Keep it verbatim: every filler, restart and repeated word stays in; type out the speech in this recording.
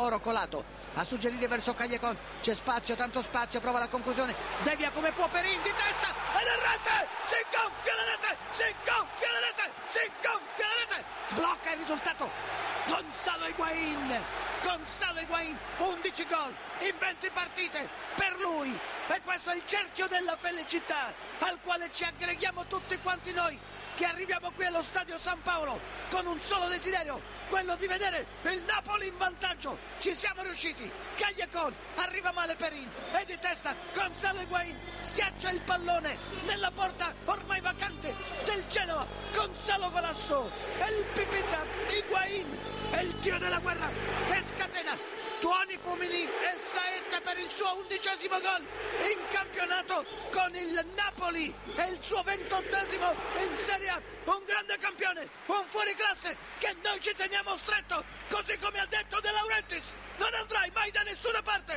oro colato a suggerire verso Callejon. C'è spazio, tanto spazio, prova la conclusione, devia come può Perin di testa ed è rete, si gonfia la rete, si gonfia la rete, si gonfia la rete, sblocca il risultato Gonzalo Higuaín. Gonzalo Higuaín, undici gol in venti partite per lui, e questo è il cerchio della felicità al quale ci aggreghiamo tutti quanti noi che arriviamo qui allo stadio San Paolo con un solo desiderio, quello di vedere il Napoli in vantaggio. Ci siamo riusciti. Callejon, arriva male Perin e di testa Gonzalo Higuaín schiaccia il pallone nella porta ormai vacante del Genoa. Gonzalo Golasso e il Pipita Higuaín è il dio della guerra che scatena tuoni fumini e saette per il suo undicesimo gol in campionato con il Napoli e il suo ventottesimo in Serie A. Un grande campione, un fuoriclasse che noi ci teniamo stretto, così come ha detto De Laurentiis. Non andrai mai da